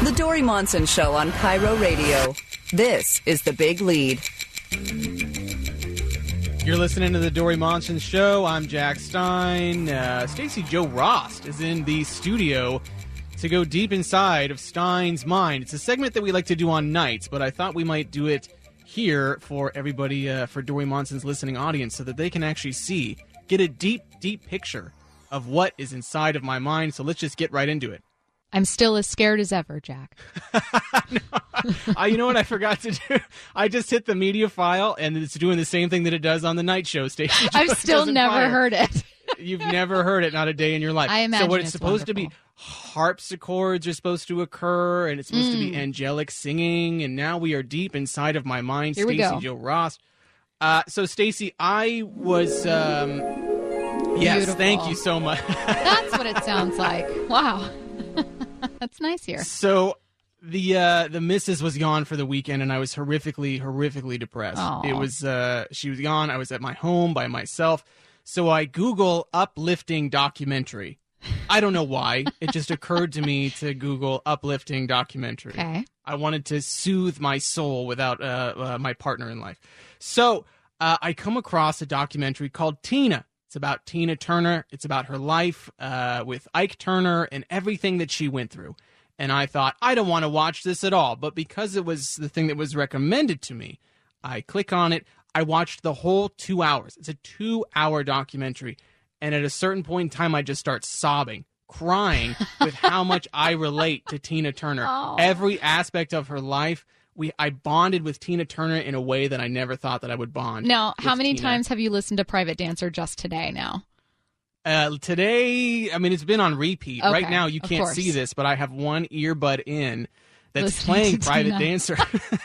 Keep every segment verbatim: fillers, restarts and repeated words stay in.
The Dory Monson Show on Cairo Radio. This is The Big Lead. You're listening to The Dory Monson Show. I'm Jack Stein. Uh, Stacey Jo Rost is in the studio to go deep inside of Stein's mind. It's a segment that we like to do on nights, but I thought we might do it here for everybody, uh, for Dory Monson's listening audience, so that they can actually see, get a deep, deep picture of what is inside of my mind. So let's just get right into it. I'm still as scared as ever, Jack. no, I, you know what I forgot to do? I just hit the media file, and it's doing the same thing that it does on the night show station. I've still never fire. heard it. You've never heard it, not a day in your life. I imagine So what it's, it's supposed wonderful. to be, harpsichords are supposed to occur, and it's supposed Mm. to be angelic singing, and now we are deep inside of my mind. Here we Stacey go. Jo Rost. Uh, so, Stacey, I was... Um, yes, Beautiful. thank you so much. That's what it sounds like. Wow. That's nice here. So the uh, the missus was gone for the weekend, and I was horrifically, horrifically depressed. Aw. It was uh, she was gone. I was at my home by myself. So I Google uplifting documentary. I don't know why. It just occurred to me to Google uplifting documentary. Okay. I wanted to soothe my soul without uh, uh, my partner in life. So uh, I come across a documentary called Tina. It's about Tina Turner. It's about her life uh, with Ike Turner and everything that she went through. And I thought, I don't want to watch this at all. But because it was the thing that was recommended to me, I click on it. I watched the whole two hours. It's a two-hour documentary. And at a certain point in time, I just start sobbing, crying with how much I relate to Tina Turner. Oh. Every aspect of her life. We I bonded with Tina Turner in a way that I never thought that I would bond. Now, how with many Tina. times have you listened to Private Dancer just today now? Uh, today, I mean, it's been on repeat. Okay, Right now, you of can't course. see this, but I have one earbud in that's Listening playing to Private Tina. Dancer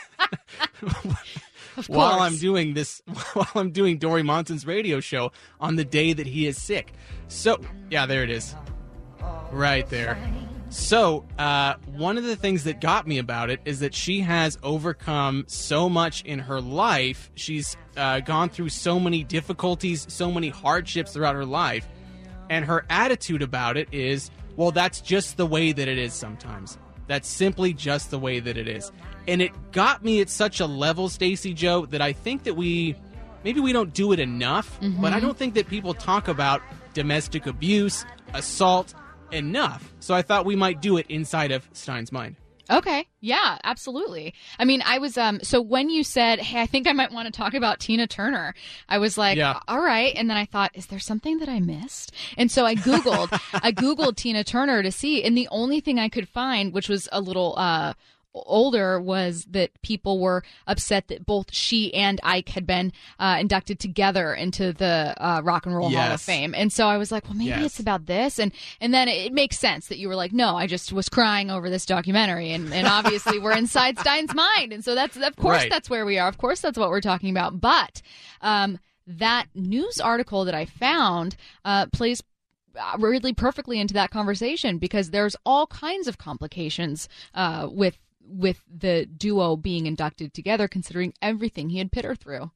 Of while course. I'm doing this, while I'm doing Dory Monson's radio show on the day that he is sick. So, yeah, there it is. Right there. So, uh, one of the things that got me about it is that she has overcome so much in her life. She's uh, gone through so many difficulties, so many hardships throughout her life. And her attitude about it is, well, that's just the way that it is sometimes. That's simply just the way that it is. And it got me at such a level, Stacey Jo, that I think that we, maybe we don't do it enough, Mm-hmm. but I don't think that people talk about domestic abuse, assault, enough. So I thought we might do it inside of Stein's mind. Okay. Yeah, absolutely. I mean, I was, um, so when you said, hey, I think I might want to talk about Tina Turner, I was like, Yeah. all right. And then I thought, is there something that I missed? And so I Googled, I Googled Tina Turner to see. And the only thing I could find, which was a little, uh, older, was that people were upset that both she and Ike had been uh, inducted together into the uh, Rock and Roll Hall of Yes. Fame. And so I was like, well, maybe Yes. it's about this. And and then it makes sense that you were like, no, I just was crying over this documentary. And, and obviously we're inside Stein's mind. And so that's, of course, Right. that's where we are. Of course, that's what we're talking about. But um, that news article that I found uh, plays really perfectly into that conversation, because there's all kinds of complications uh, with with the duo being inducted together, considering everything he had put her through.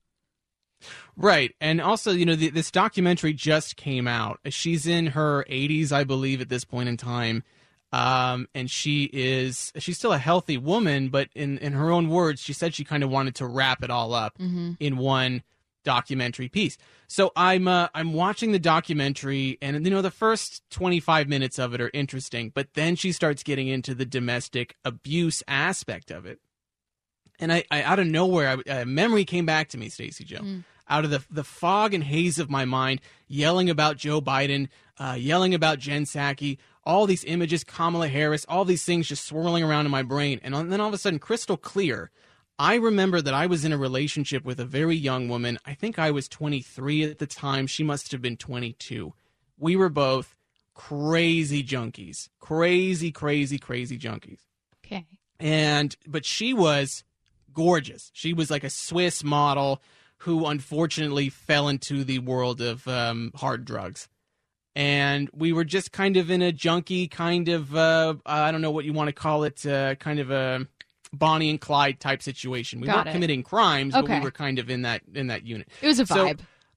Right. And also, you know, the, this documentary just came out. She's in her eighties, I believe, at this point in time. Um, and she is, she's still a healthy woman, but in, in her own words, she said she kind of wanted to wrap it all up Mm-hmm. in one documentary piece. So I'm uh, I'm watching the documentary, and you know, the first twenty-five minutes of it are interesting, but then she starts getting into the domestic abuse aspect of it. And I, I out of nowhere, I, a memory came back to me, Stacey Jo, Mm. out of the the fog and haze of my mind, yelling about Joe Biden, uh, yelling about Jen Psaki, all these images, Kamala Harris, all these things just swirling around in my brain, and then all of a sudden, crystal clear, I remember that I was in a relationship with a very young woman. I think I was twenty-three at the time. She must have been twenty-two. We were both crazy junkies. Crazy, crazy, crazy junkies. Okay. And, but she was gorgeous. She was like a Swiss model who unfortunately fell into the world of um, hard drugs. And we were just kind of in a junkie kind of, uh, I don't know what you want to call it, uh, kind of a Bonnie and Clyde type situation. We Got weren't it. committing crimes, but Okay. we were kind of in that in that unit. It was a So, vibe.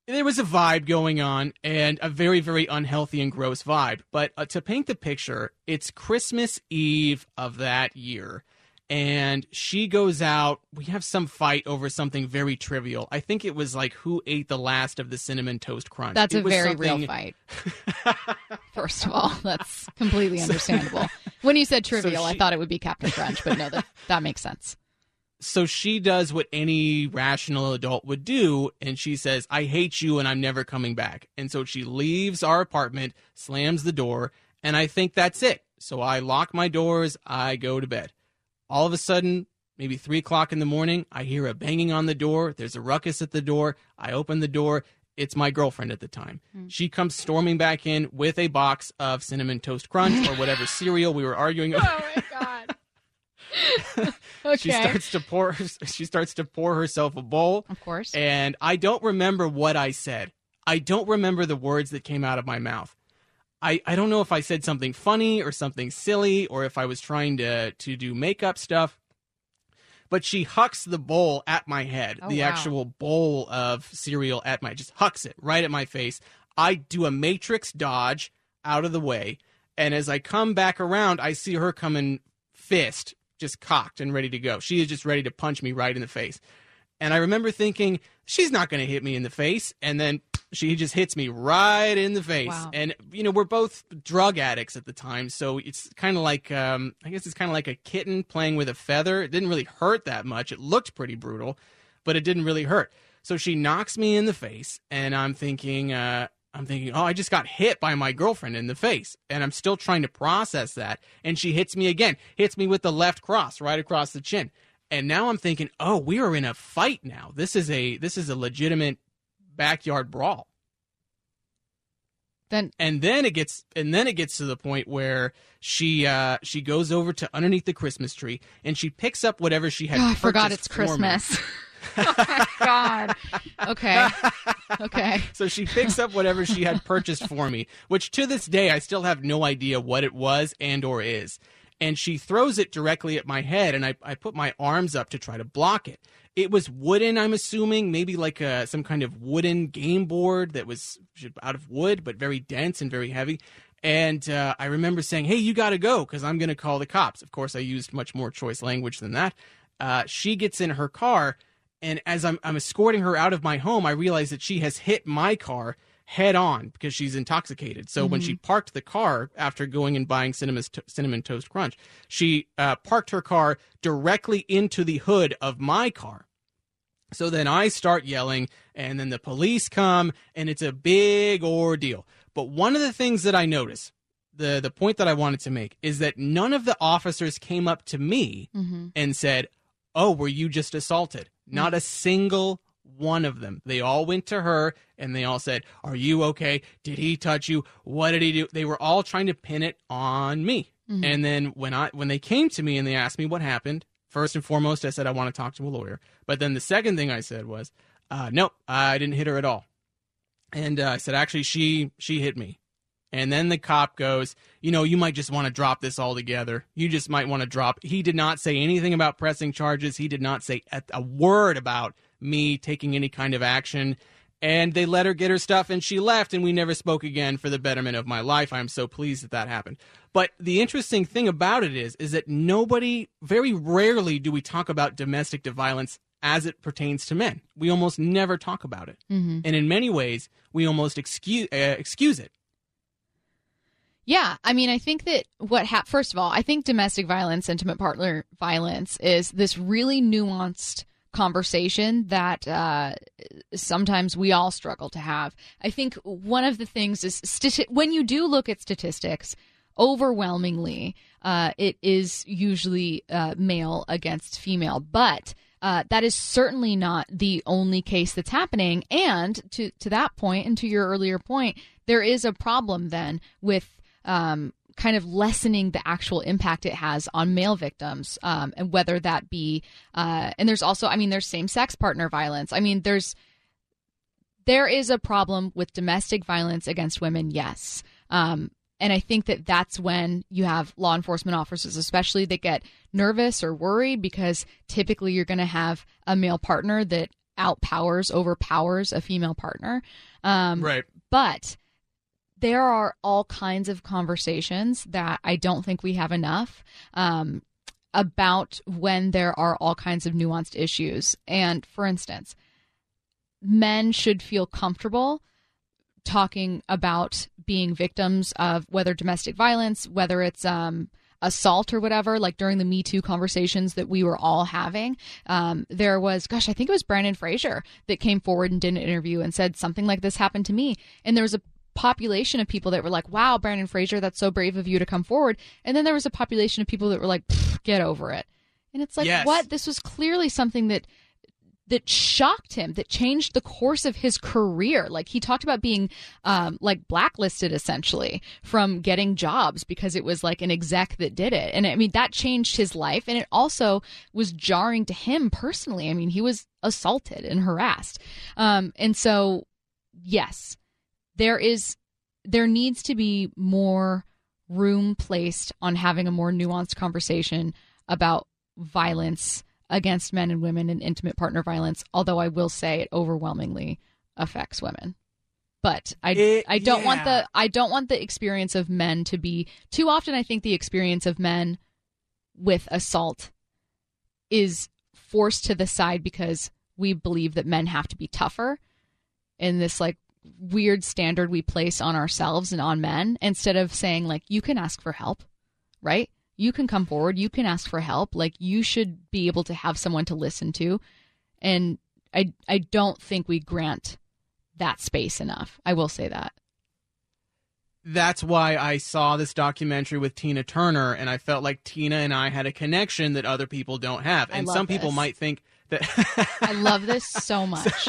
there was a vibe going on, and a very, very unhealthy and gross vibe. But uh, to paint the picture, it's Christmas Eve of that year, and she goes out. We have some fight over something very trivial. I think it was like who ate the last of the Cinnamon Toast Crunch. That's it a was very something... real fight. First of all, that's completely understandable. When you said trivial, so she... I thought it would be Captain Crunch, but no, that, that makes sense. So she does what any rational adult would do, and she says, I hate you and I'm never coming back. And so she leaves our apartment, slams the door, and I think that's it. So I lock my doors, I go to bed. All of a sudden, maybe three o'clock in the morning, I hear a banging on the door. There's a ruckus at the door. I open the door. It's my girlfriend at the time. Mm. She comes storming back in with a box of Cinnamon Toast Crunch or whatever cereal we were arguing about. Oh, my God. Okay. She starts to pour. She starts to pour herself a bowl. Of course. And I don't remember what I said. I don't remember the words that came out of my mouth. I, I don't know if I said something funny or something silly or if I was trying to to do makeup stuff. But she hucks the bowl at my head, oh, the wow. actual bowl of cereal at my, just hucks it right at my face. I do a matrix dodge out of the way. And as I come back around, I see her coming fist just cocked and ready to go. She is just ready to punch me right in the face. And I remember thinking, she's not going to hit me in the face. And then she just hits me right in the face. Wow. And, you know, we're both drug addicts at the time. So it's kind of like, um, I guess it's kind of like a kitten playing with a feather. It didn't really hurt that much. It looked pretty brutal, but it didn't really hurt. So she knocks me in the face. And I'm thinking, uh, I'm thinking, oh, I just got hit by my girlfriend in the face. And I'm still trying to process that. And she hits me again, hits me with the left cross right across the chin. And now I'm thinking, oh, we are in a fight now. This is a this is a legitimate backyard brawl. Then and then it gets and then it gets to the point where she uh, she goes over to underneath the Christmas tree and she picks up whatever she had. Oh, I forgot it's for Christmas. Oh my God. Okay. Okay. So she picks up whatever she had purchased for me, which to this day I still have no idea what it was and or is. And she throws it directly at my head, and I, I put my arms up to try to block it. It was wooden, I'm assuming, maybe like a, some kind of wooden game board that was out of wood, but very dense and very heavy. And uh, I remember saying, hey, you got to go because I'm going to call the cops. Of course, I used much more choice language than that. Uh, she gets in her car, and as I'm, I'm escorting her out of my home, I realize that she has hit my car head on because she's intoxicated. So mm-hmm. when she parked the car after going and buying Cinnamon, to- Cinnamon Toast Crunch, she uh, parked her car directly into the hood of my car. So then I start yelling, and then the police come, and it's a big ordeal. But one of the things that I noticed, the, the point that I wanted to make, is that none of the officers came up to me mm-hmm. and said, oh, were you just assaulted? Mm-hmm. Not a single one of them. They all went to her and they all said, are you okay? Did he touch you? What did he do? They were all trying to pin it on me. Mm-hmm. And then when I when they came to me and they asked me what happened, first and foremost, I said, I want to talk to a lawyer. But then the second thing I said was, uh, no, I didn't hit her at all. And uh, I said, actually, she she hit me. And then the cop goes, you know, you might just want to drop this altogether. You just might want to drop. He did not say anything about pressing charges. He did not say a, a word about me taking any kind of action. And they let her get her stuff, and she left, and we never spoke again for the betterment of my life. I'm so pleased that that happened. But the interesting thing about it is, is that nobody, very rarely do we talk about domestic violence as it pertains to men. We almost never talk about it. Mm-hmm. And in many ways, we almost excuse, uh, excuse it. Yeah, I mean, I think that what hap- first of all, I think domestic violence, intimate partner violence is this really nuanced conversation that uh, sometimes we all struggle to have. I think one of the things is stati- when you do look at statistics, overwhelmingly, uh, it is usually uh, male against female, but uh, that is certainly not the only case that's happening. And to, to that point, and to your earlier point, there is a problem then with um, kind of lessening the actual impact it has on male victims, um, and whether that be, uh, and there's also, I mean, there's same-sex partner violence. I mean, there's, there is a problem with domestic violence against women, yes. Um, and I think that that's when you have law enforcement officers, especially, that get nervous or worried because typically you're going to have a male partner that outpowers, overpowers a female partner. Um, Right. But there are all kinds of conversations that I don't think we have enough um, about when there are all kinds of nuanced issues. And for instance, men should feel comfortable talking about being victims of whether domestic violence, whether it's um, assault or whatever, like during the Me Too conversations that we were all having. Um, there was, gosh, I think it was Brandon Fraser that came forward and did an interview and said something like this happened to me. And there was a population of people that were like, wow, Brandon Fraser, that's so brave of you to come forward. And then there was a population of people that were like, get over it. And it's like, yes. what? This was clearly something that that shocked him, that changed the course of his career. Like he talked about being um, like blacklisted essentially from getting jobs because it was like an exec that did it. And I mean, that changed his life. And it also was jarring to him personally. I mean, he was assaulted and harassed. Um, and so, yes, there is, there needs to be more room placed on having a more nuanced conversation about violence against men and women and intimate partner violence, although I will say it overwhelmingly affects women. But I It, I don't yeah. want the I don't want the experience of men to be too often. I think the experience of men with assault is forced to the side because we believe that men have to be tougher in this like weird standard we place on ourselves and on men, instead of saying like, you can ask for help, right? You can come forward. You can ask for help. Like you should be able to have someone to listen to. And I, I don't think we grant that space enough. I will say that. That's why I saw this documentary with Tina Turner, and I felt like Tina and I had a connection that other people don't have. I And love some people this. might think that I love this so much.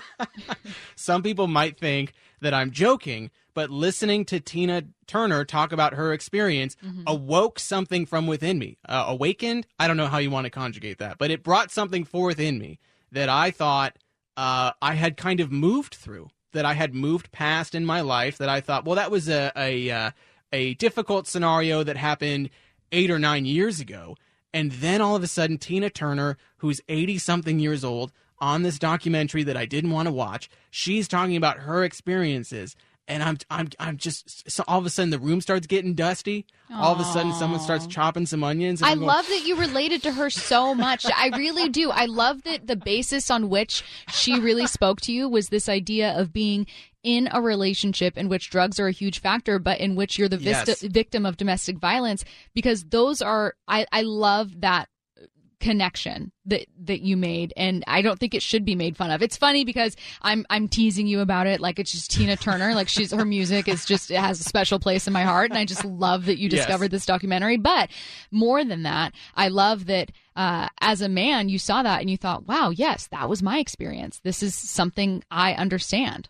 some people might think that I'm joking, but listening to Tina Turner talk about her experience Mm-hmm. awoke something from within me. Uh, awakened? I don't know how you want to conjugate that, but it brought something forth in me that I thought uh, I had kind of moved through, that I had moved past in my life, that I thought, well, that was a a, uh, a difficult scenario that happened eight or nine years ago. And then all of a sudden, Tina Turner, who's eighty-something years old, on this documentary that I didn't want to watch, she's talking about her experiences. And I'm, I'm, I'm just, so all of a sudden the room starts getting dusty. All of a sudden someone starts chopping some onions. And I I'm going, love that you related to her so much. I really do. I love that the basis on which she really spoke to you was this idea of being in a relationship in which drugs are a huge factor, but in which you're the vista- Yes. victim of domestic violence, because those are, I, I love that connection that that you made, and I don't think it should be made fun of. It's funny because I'm I'm teasing you about it like it's just Tina Turner, like she's her music is just, it has a special place in my heart, and I just love that you Yes. discovered this documentary. But more than that, I love that uh, as a man you saw that and you thought, wow, yes, that was my experience. This is something I understand.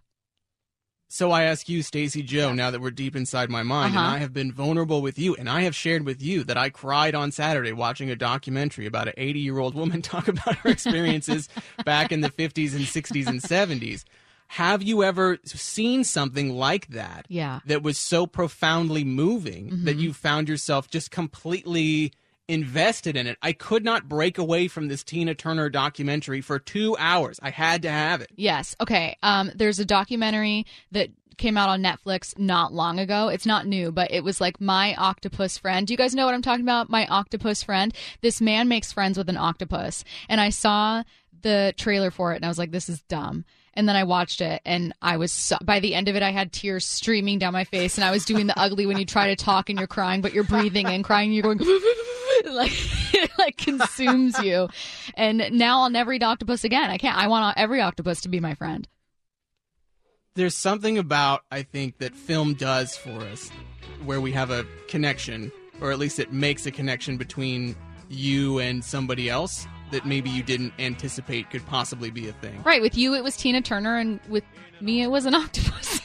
So I ask you, Stacey Joe, now that we're deep inside my mind, Uh-huh. and I have been vulnerable with you, and I have shared with you that I cried on Saturday watching a documentary about an eighty-year-old woman talk about her experiences back in the fifties and sixties and seventies. Have you ever seen something like that Yeah. that was so profoundly moving Mm-hmm. that you found yourself just completely invested in it? I could not break away from this Tina Turner documentary for two hours. I had to have it. Yes. Okay. Um, there's a documentary that came out on Netflix not long ago. It's not new, but it was like My Octopus Friend. Do you guys know what I'm talking about? My Octopus Friend. This man makes friends with an octopus. And I saw the trailer for it and I was like, this is dumb. And then I watched it and I was, so, by the end of it, I had tears streaming down my face, and I was doing the ugly when you try to talk and you're crying, but you're breathing and crying and you're going, like, it like consumes you. And now I'll never eat octopus again. I can't. I want every octopus to be my friend. There's something about, I think, that film does for us where we have a connection, or at least it makes a connection between you and somebody else that maybe you didn't anticipate could possibly be a thing. Right. With you, it was Tina Turner, and with me, it was an octopus.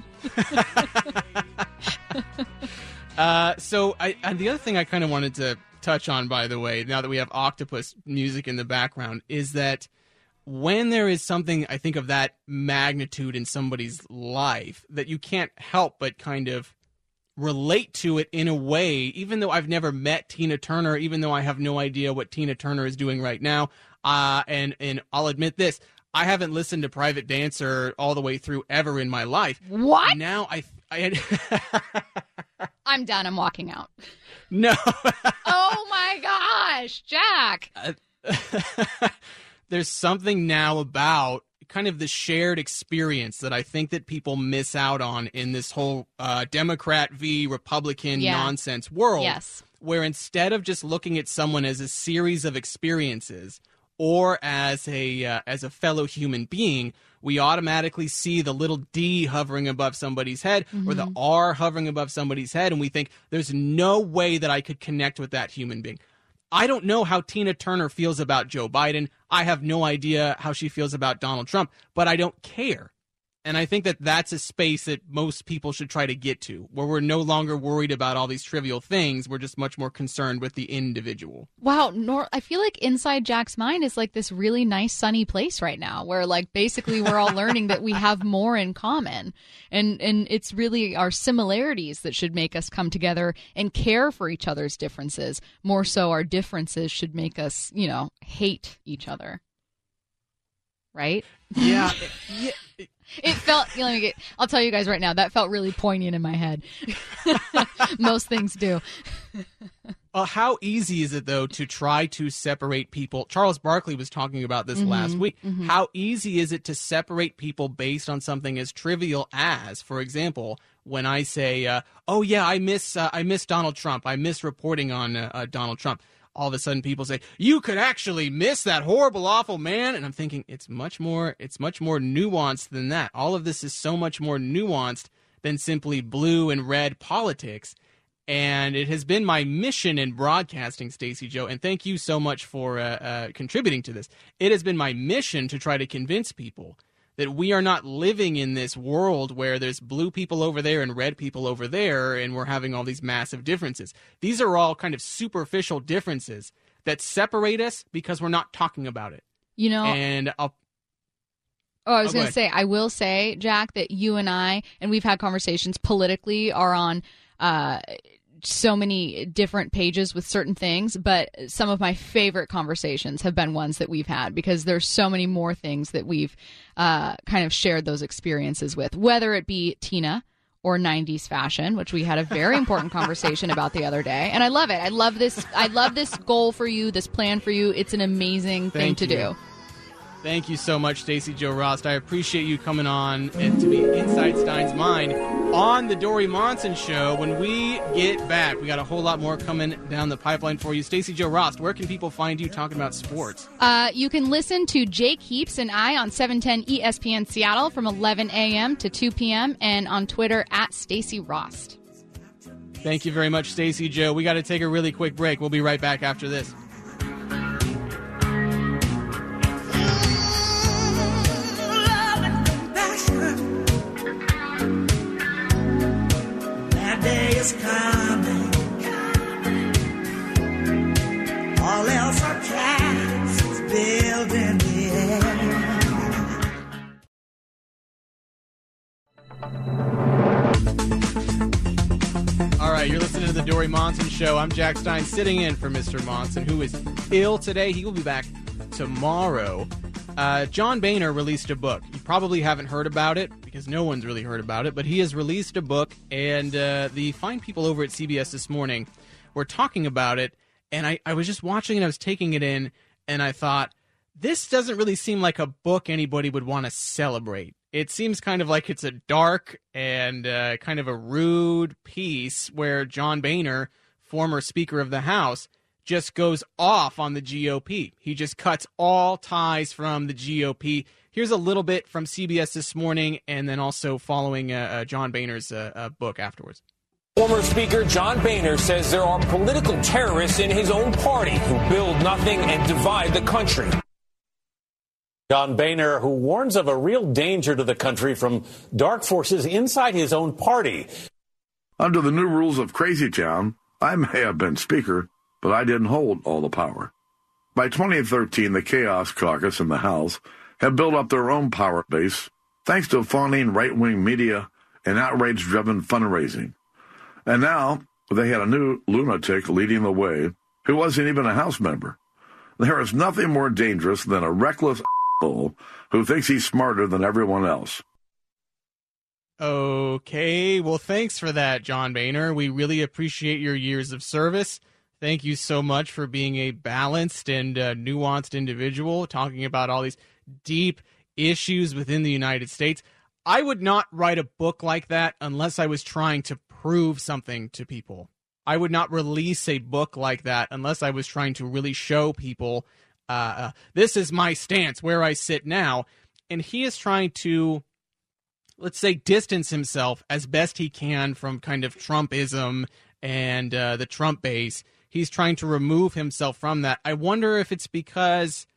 Uh, so I, and the other thing I kind of wanted to touch on, by the way, now that we have octopus music in the background, is that when there is something, I think, of that magnitude in somebody's life, that you can't help but kind of relate to it in a way, even though I've never met Tina Turner, even though I have no idea what Tina Turner is doing right now. Uh, and, and I'll admit this, I haven't listened to Private Dancer all the way through ever in my life. What? Now I... I I'm done. I'm walking out. No. Oh, my gosh, Jack. Uh, there's something now about kind of the shared experience that I think that people miss out on in this whole uh, Democrat v. Republican Yeah. nonsense world. Yes. Where instead of just looking at someone as a series of experiences or as a uh, as a fellow human being, we automatically see the little D hovering above somebody's head Mm-hmm. or the R hovering above somebody's head, and we think there's no way that I could connect with that human being. I don't know how Tina Turner feels about Joe Biden. I have no idea how she feels about Donald Trump, but I don't care. And I think that that's a space that most people should try to get to, where we're no longer worried about all these trivial things. We're just much more concerned with the individual. Wow, Nor- I feel like inside Jack's mind is like this really nice sunny place right now where like basically we're all learning that we have more in common. And and it's really our similarities that should make us come together and care for each other's differences. More so our differences should make us, you know, hate each other. Right? Yeah. yeah. It felt, let me get, I'll tell you guys right now, that felt really poignant in my head. Most things do. Uh, how easy is it, though, to try to separate people? Charles Barkley was talking about this mm-hmm, last week. Mm-hmm. How easy is it to separate people based on something as trivial as, for example, when I say, uh, oh, yeah, I miss uh, I miss Donald Trump. I miss reporting on uh, uh, Donald Trump. All of a sudden people say, you could actually miss that horrible, awful man. And I'm thinking it's much more, it's much more nuanced than that. All of this is so much more nuanced than simply blue and red politics. And it has been my mission in broadcasting, Stacey Joe, and thank you so much for uh, uh, contributing to this. It has been my mission to try to convince people that we are not living in this world where there's blue people over there and red people over there, and we're having all these massive differences. These are all kind of superficial differences that separate us because we're not talking about it. You know, and I'll, oh, I was oh, going go to say, I will say, Jack, that you and I, and we've had conversations politically, are on uh, so many different pages with certain things, but some of my favorite conversations have been ones that we've had because there's so many more things that we've uh, kind of shared those experiences with, whether it be Tina or nineties fashion, which we had a very important conversation about the other day. And I love it. I love this. I love this goal for you, this plan for you. It's an amazing Thank thing to you. do. Thank you so much, Stacey Joe Rost. I appreciate you coming on and to be Inside Stein's Mind on the Dory Monson Show. When we get back, we got a whole lot more coming down the pipeline for you. Stacey Joe Rost, where can people find you talking about sports? Uh, you can listen to Jake Heaps and I on seven ten E S P N Seattle from eleven a.m. to two p.m. and on Twitter at Stacey Rost. Thank you very much, Stacey Joe. We got to take a really quick break. We'll be right back after this. Is coming. All else are castles built in the air. All right, you're listening to the Dory Monson Show. I'm Jack Stein, sitting in for Mister Monson, who is ill today. He will be back tomorrow. Uh, John Boehner released a book. You probably haven't heard about it because no one's really heard about it, but he has released a book, and uh, the fine people over at C B S This Morning were talking about it, and I, I was just watching and I was taking it in, and I thought, this doesn't really seem like a book anybody would want to celebrate. It seems kind of like it's a dark and uh, kind of a rude piece where John Boehner, former Speaker of the House, just goes off on the G O P. He just cuts all ties from the G O P. Here's a little bit from C B S This Morning, and then also following uh, uh, John Boehner's uh, uh, book afterwards. Former Speaker John Boehner says there are political terrorists in his own party who build nothing and divide the country. John Boehner, who warns of a real danger to the country from dark forces inside his own party. Under the new rules of Crazy Town, I may have been Speaker, but I didn't hold all the power. By twenty thirteen, the Chaos Caucus in the House had built up their own power base thanks to fawning right-wing media and outrage-driven fundraising. And now they had a new lunatic leading the way who wasn't even a House member. There is nothing more dangerous than a reckless bull who thinks he's smarter than everyone else. Okay, well, thanks for that, John Boehner. We really appreciate your years of service. Thank you so much for being a balanced and uh, nuanced individual, talking about all these deep issues within the United States. I would not write a book like that unless I was trying to prove something to people. I would not release a book like that unless I was trying to really show people, uh, uh, this is my stance, where I sit now. And he is trying to, let's say, distance himself as best he can from kind of Trumpism and uh, the Trump base. He's trying to remove himself from that. I wonder if it's because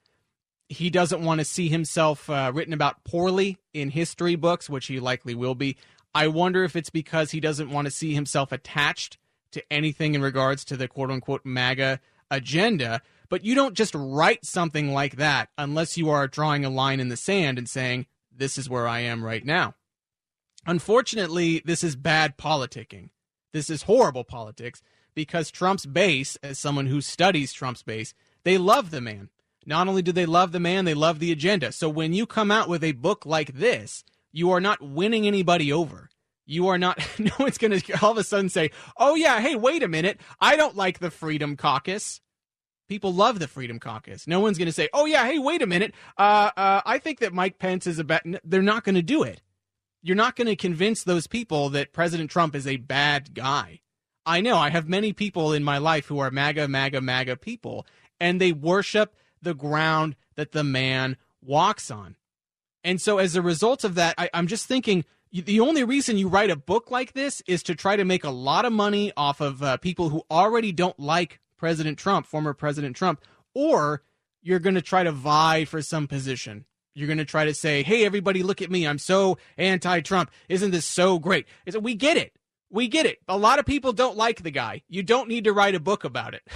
he doesn't want to see himself uh, written about poorly in history books, which he likely will be. I wonder if it's because he doesn't want to see himself attached to anything in regards to the quote-unquote MAGA agenda. But you don't just write something like that unless you are drawing a line in the sand and saying, this is where I am right now. Unfortunately, this is bad politicking. This is horrible politics because Trump's base, as someone who studies Trump's base, they love the man. Not only do they love the man, they love the agenda. So when you come out with a book like this, you are not winning anybody over. You are not, no one's going to all of a sudden say, oh yeah, hey, wait a minute, I don't like the Freedom Caucus. People love the Freedom Caucus. No one's going to say, oh yeah, hey, wait a minute, uh, uh, I think that Mike Pence is a bad, they're not going to do it. You're not going to convince those people that President Trump is a bad guy. I know, I have many people in my life who are MAGA, MAGA, MAGA people, and they worship the ground that the man walks on. And so as a result of that, I, I'm just thinking, the only reason you write a book like this is to try to make a lot of money off of uh, people who already don't like President Trump, former President Trump, or you're going to try to vie for some position. You're going to try to say, hey, everybody, look at me. I'm so anti-Trump. Isn't this so great? It's, we get it. We get it. A lot of people don't like the guy. You don't need to write a book about it.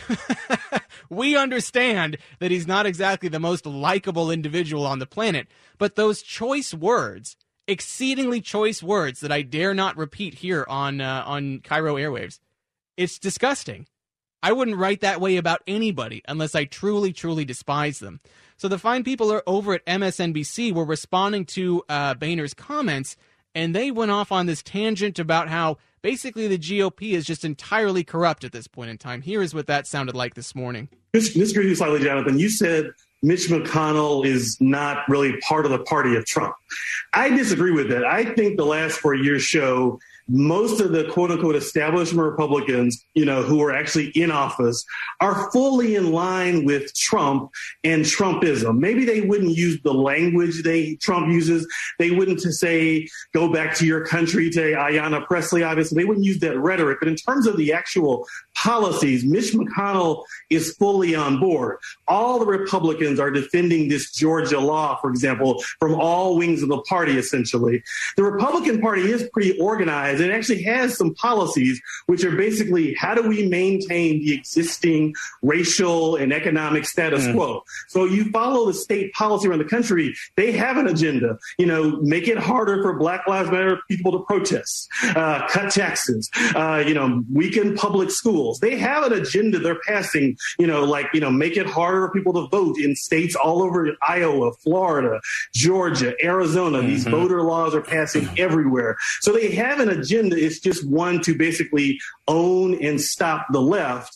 We understand that he's not exactly the most likable individual on the planet, but those choice words, exceedingly choice words that I dare not repeat here on uh, on Cairo Airwaves, it's disgusting. I wouldn't write that way about anybody unless I truly, truly despise them. So the fine people are over at M S N B C were responding to uh, Boehner's comments, and they went off on this tangent about how basically the G O P is just entirely corrupt at this point in time. Here is what that sounded like this morning. Disagree with you slightly, Jonathan. You said Mitch McConnell is not really part of the party of Trump. I disagree with that. I think the last four years show most of the quote unquote establishment Republicans, you know, who are actually in office are fully in line with Trump and Trumpism. Maybe they wouldn't use the language they Trump uses. They wouldn't to say, go back to your country, to Ayanna Pressley, obviously. They wouldn't use that rhetoric. But in terms of the actual policies, Mitch McConnell is fully on board. All the Republicans are defending this Georgia law, for example, from all wings of the party, essentially. The Republican Party is pretty organized. It actually has some policies which are basically how do we maintain the existing racial and economic status mm. quo. So you follow the state policy around the country, they have an agenda, you know, make it harder for Black Lives Matter people to protest, uh, cut taxes, uh, you know, weaken public schools. They have an agenda they're passing, you know, like, you know, make it harder for people to vote in states all over Iowa, Florida, Georgia, Arizona. Mm-hmm. These voter laws are passing everywhere. So they have an agenda. It's just one to basically own and stop the left.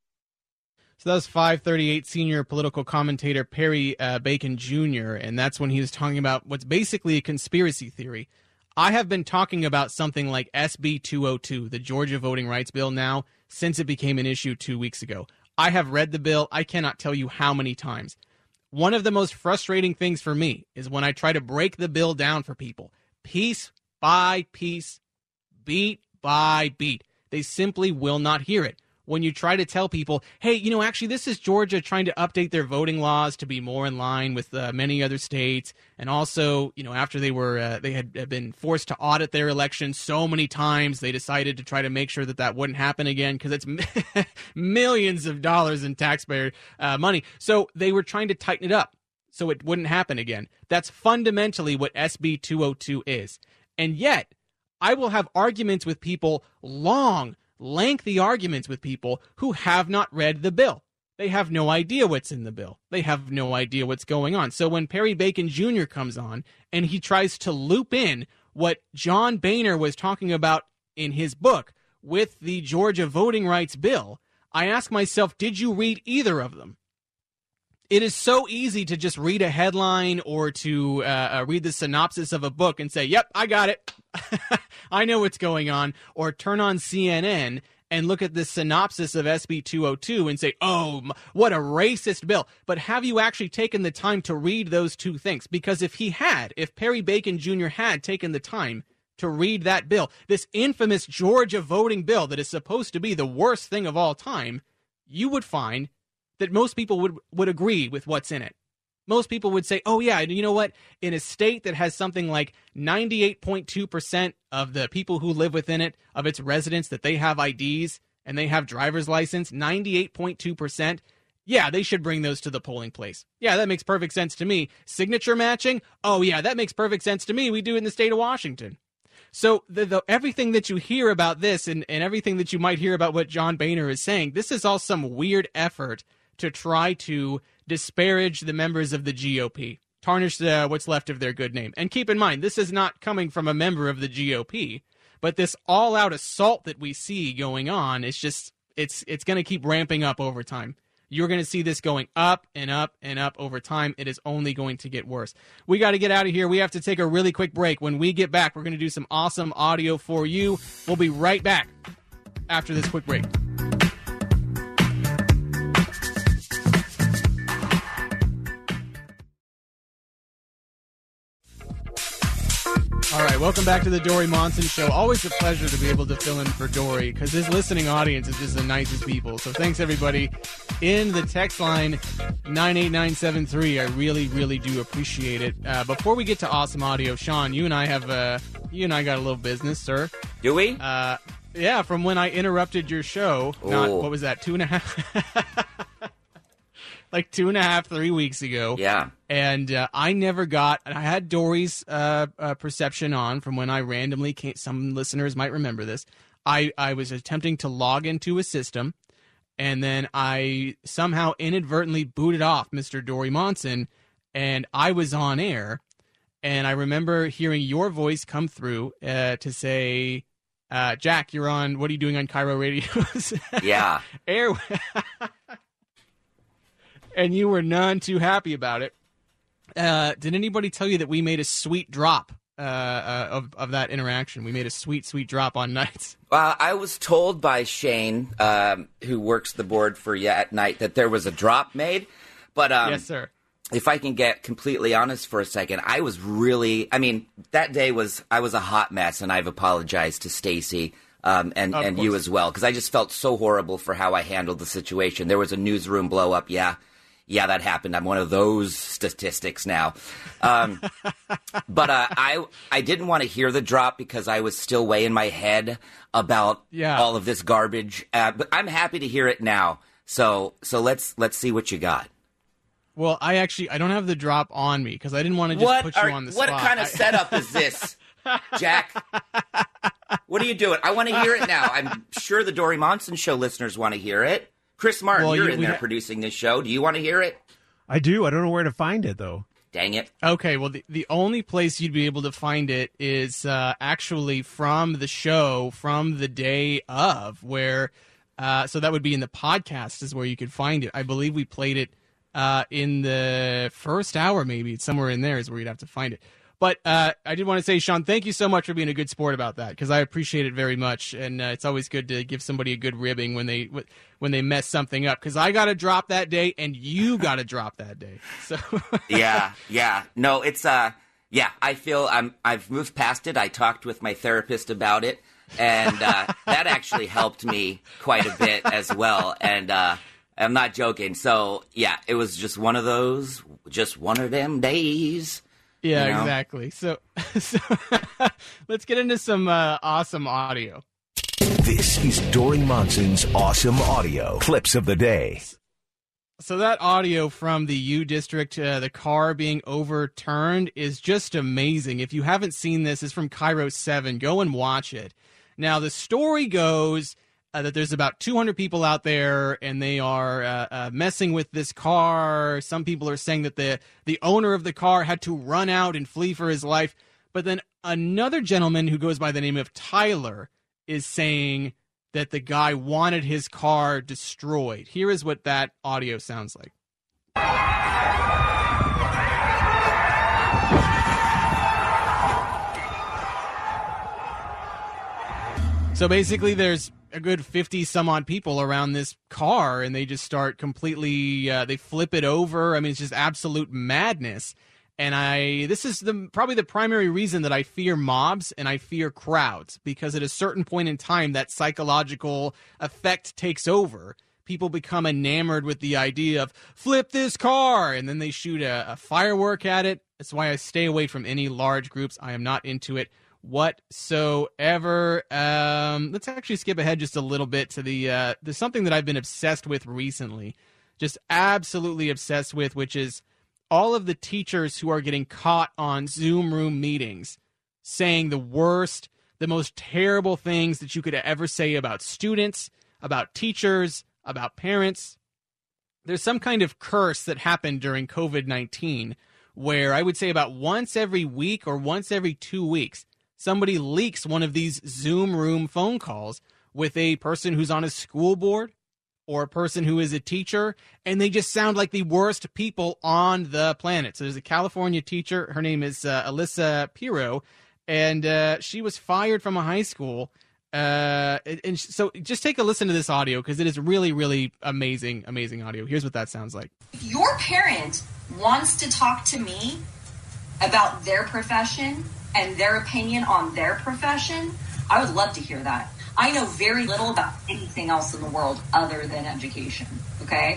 So that was five thirty-eight senior political commentator Perry uh, Bacon Junior, and that's when he was talking about what's basically a conspiracy theory. I have been talking about something like S B two oh two, the Georgia Voting Rights Bill, now since it became an issue two weeks ago. I have read the bill. I cannot tell you how many times. One of the most frustrating things for me is when I try to break the bill down for people, piece by piece, beat by beat. They simply will not hear it. When you try to tell people, hey, you know, actually, this is Georgia trying to update their voting laws to be more in line with uh, many other states. And also, you know, after they were uh, they had been forced to audit their election so many times, they decided to try to make sure that that wouldn't happen again because it's millions of dollars in taxpayer uh, money. So they were trying to tighten it up so it wouldn't happen again. That's fundamentally what S B two oh two is. And yet, I will have arguments with people, long, lengthy arguments with people who have not read the bill. They have no idea what's in the bill. They have no idea what's going on. So when Perry Bacon Junior comes on and he tries to loop in what John Boehner was talking about in his book with the Georgia voting rights bill, I ask myself, did you read either of them? It is so easy to just read a headline or to uh, uh, read the synopsis of a book and say, yep, I got it. I know what's going on. Or turn on C N N and look at the synopsis of S B two oh two and say, oh, what a racist bill. But have you actually taken the time to read those two things? Because if he had, if Perry Bacon Junior had taken the time to read that bill, this infamous Georgia voting bill that is supposed to be the worst thing of all time, you would find that most people would, would agree with what's in it. Most people would say, oh, yeah, you know what? In a state that has something like ninety-eight point two percent of the people who live within it, of its residents, that they have I Ds and they have driver's license, ninety-eight point two percent, yeah, they should bring those to the polling place. Yeah, that makes perfect sense to me. Signature matching? Oh, yeah, that makes perfect sense to me. We do it in the state of Washington. So the, the, everything that you hear about this and, and everything that you might hear about what John Boehner is saying, this is all some weird effort to try to disparage the members of the G O P, tarnish uh, what's left of their good name. And keep in mind, this is not coming from a member of the G O P, but this all-out assault that we see going on is just, it's it's going to keep ramping up over time. You're going to see this going up and up and up over time. It is only going to get worse. We got to get out of here. We have to take a really quick break. When we get back, we're going to do some awesome audio for you. We'll be right back after this quick break. All right, welcome back to the Dory Monson Show. Always a pleasure to be able to fill in for Dory because his listening audience is just the nicest people. So thanks, everybody. In the text line, nine eight nine seven three, I really, really do appreciate it. Uh, before we get to awesome audio, Sean, you and I have, uh, you and I got a little business, sir. Do we? Uh, yeah, from when I interrupted your show, Ooh. not, what was that, two and a half? Like two and a half, three weeks ago. Yeah. And uh, I never got, I had Dory's uh, uh, perception on from when I randomly came, some listeners might remember this. I, I was attempting to log into a system, and then I somehow inadvertently booted off Mister Dory Monson, and I was on air, and I remember hearing your voice come through uh, to say, uh, Jack, you're on, what are you doing on Cairo Radio? Yeah. Air. And you were none too happy about it. Uh, did anybody tell you that we made a sweet drop uh, uh, of, of that interaction? We made a sweet, sweet drop on nights. Well, I was told by Shane, um, who works the board for Yeah at Night, that there was a drop made. But um, yes, sir. If I can get completely honest for a second, I was really, I mean, that day was, I was a hot mess, and I've apologized to Stacy um, and, and you as well, because I just felt so horrible for how I handled the situation. There was a newsroom blow up, yeah. Yeah, that happened. I'm one of those statistics now. Um, but uh, I I didn't want to hear the drop because I was still way in my head about yeah. all of this garbage. Uh, but I'm happy to hear it now. So so let's let's see what you got. Well, I actually I don't have the drop on me because I didn't want to just what put are, you on the what spot. What kind of I... setup is this, Jack? What are you doing? I want to hear it now. I'm sure the Dory Monson Show listeners want to hear it. Chris Martin, well, you're you, in there ha- producing this show. Do you want to hear it? I do. I don't know where to find it, though. Dang it. Okay, well, the, the only place you'd be able to find it is uh, actually from the show, from the day of, where, uh, so that would be in the podcast is where you could find it. I believe we played it uh, in the first hour, maybe. It's somewhere in there is where you'd have to find it. But uh, I did want to say, Sean, thank you so much for being a good sport about that, because I appreciate it very much, and uh, it's always good to give somebody a good ribbing when they when they mess something up, because I got a drop that day, and you got a drop that day. So yeah, yeah, no, it's uh, yeah, I feel I'm I've moved past it. I talked with my therapist about it, and uh, that actually helped me quite a bit as well, and uh, I'm not joking. So yeah, it was just one of those, just one of them days. Yeah, you know? Exactly. So, so let's get into some uh, awesome audio. This is Dory Monson's awesome audio clips of the day. So that audio from the U District, uh, the car being overturned, is just amazing. If you haven't seen this, it's from Cairo seven. Go and watch it. Now, the story goes uh, that there's about two hundred people out there and they are uh, uh, messing with this car. Some people are saying that the, the owner of the car had to run out and flee for his life. But then another gentleman who goes by the name of Tyler is saying that the guy wanted his car destroyed. Here is what that audio sounds like. So basically there's a good fifty some odd people around this car and they just start completely, uh, they flip it over. I mean, it's just absolute madness. And I, this is the probably the primary reason that I fear mobs and I fear crowds, because at a certain point in time, that psychological effect takes over. People become enamored with the idea of flip this car, and then they shoot a, a firework at it. That's why I stay away from any large groups. I am not into it whatsoever. Um, let's actually skip ahead just a little bit to the, uh, there's something that I've been obsessed with recently, just absolutely obsessed with, which is all of the teachers who are getting caught on Zoom room meetings saying the worst, the most terrible things that you could ever say about students, about teachers, about parents. There's some kind of curse that happened during COVID nineteen where I would say about once every week or once every two weeks, somebody leaks one of these Zoom room phone calls with a person who's on a school board or a person who is a teacher, and they just sound like the worst people on the planet. So there's a California teacher. Her name is uh, Alyssa Pirro, and uh, she was fired from a high school. Uh, and, and so just take a listen to this audio because it is really, really amazing, amazing audio. Here's what that sounds like. If your parent wants to talk to me about their profession and their opinion on their profession, I would love to hear that. I know very little about anything else in the world other than education, okay?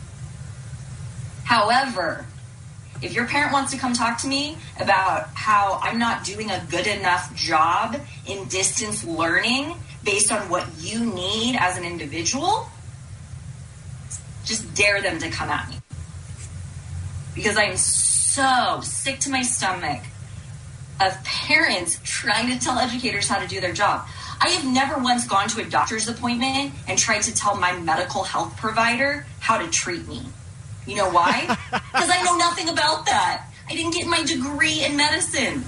However, if your parent wants to come talk to me about how I'm not doing a good enough job in distance learning based on what you need as an individual, just dare them to come at me. Because I'm so sick to my stomach of parents trying to tell educators how to do their job. I have never once gone to a doctor's appointment and tried to tell my medical health provider how to treat me. You know why? Because I know nothing about that. I didn't get my degree in medicine.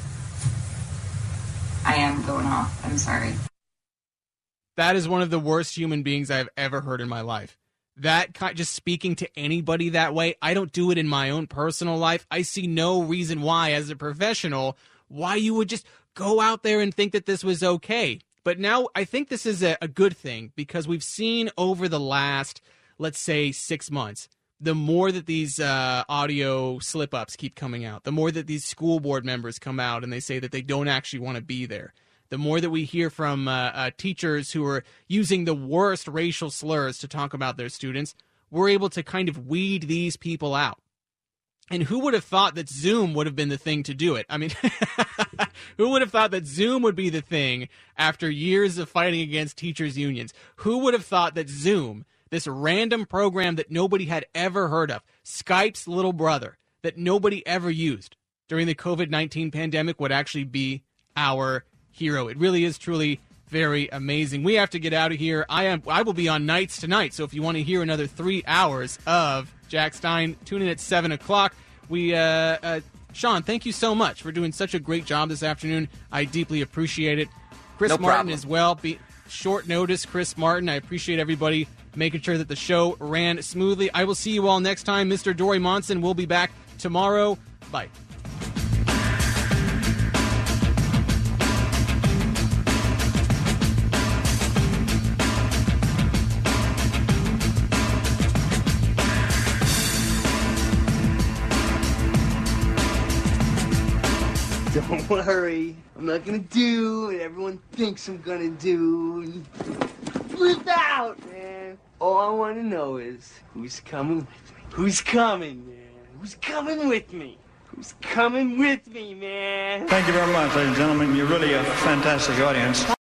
I am going off. I'm sorry. That is one of the worst human beings I've ever heard in my life. That kind, just speaking to anybody that way, I don't do it in my own personal life. I see no reason why, as a professional, why you would just go out there and think that this was okay. But now I think this is a, a good thing because we've seen over the last, let's say, six months, the more that these uh, audio slip-ups keep coming out, the more that these school board members come out and they say that they don't actually want to be there, the more that we hear from uh, uh, teachers who are using the worst racial slurs to talk about their students, we're able to kind of weed these people out. And who would have thought that Zoom would have been the thing to do it? I mean, who would have thought that Zoom would be the thing after years of fighting against teachers' unions? Who would have thought that Zoom, this random program that nobody had ever heard of, Skype's little brother, that nobody ever used during the COVID nineteen pandemic, would actually be our hero? It really is truly very amazing. We have to get out of here. I am. I will be on nights tonight, so if you want to hear another three hours of Jack Stein, tune in at seven o'clock. We, uh, uh, Sean, thank you so much for doing such a great job this afternoon. I deeply appreciate it. Chris No Martin problem. as well. Be short notice, Chris Martin. I appreciate everybody making sure that the show ran smoothly. I will see you all next time. Mister Dory Monson will be back tomorrow. Bye. Don't worry, I'm not gonna do what everyone thinks I'm gonna do. Flip out, man. All I wanna know is who's coming with me. Who's coming, man? Who's coming with me? Who's coming with me, man? Thank you very much, ladies and gentlemen. You're really a fantastic audience.